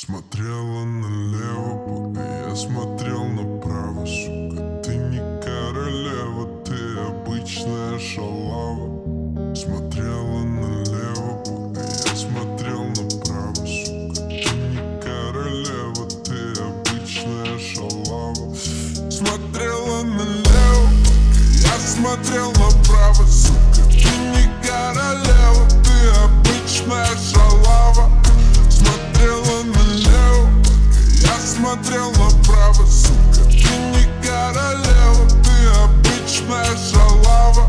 Смотрела налево, пока я смотрел направо, сука. Ты не королева, ты обычная шалава. Смотрела налево, пока я смотрел направо, сука. Ты не королева, ты обычная шалава. Смотрела налево, пока я смотрел направо, сука. Ты не королева, ты обычная шалава. Смотрела налево, я смотрел направо, сука. Ты не королева, ты обычная шалава.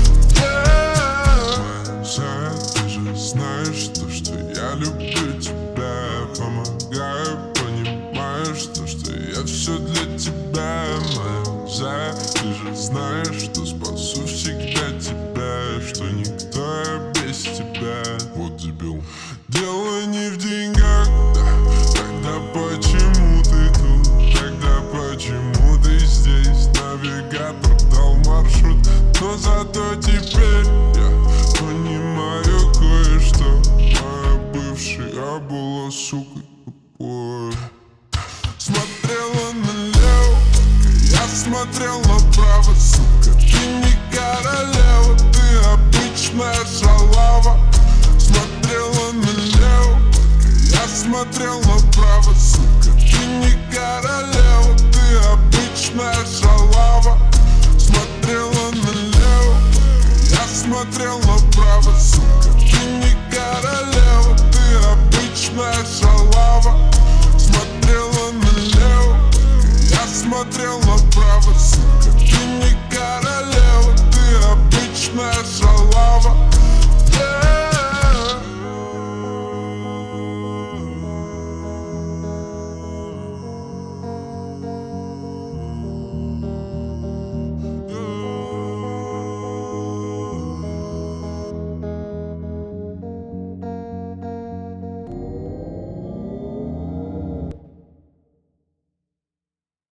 Зая, ты же знаешь то, что я люблю тебя. Помогаю, понимаешь то, что я все для тебя. Моя Зая, ты же знаешь, что спасу всегда тебя, что никто я без тебя. Вот дебил. Дело не в деньгах, да. Тогда почему ты тут? Тогда почему ты здесь? Навигатор дал маршрут, но зато теперь я понимаю кое-что. Моя бывшая была сукой тупой. Смотрела налево, я смотрел направо, сука. Ты не королева, ты обычная шалава. Смотрела налево, я смотрел направо, сука. Ты не королева, ты обычная шалава. Смотрела налево, я смотрел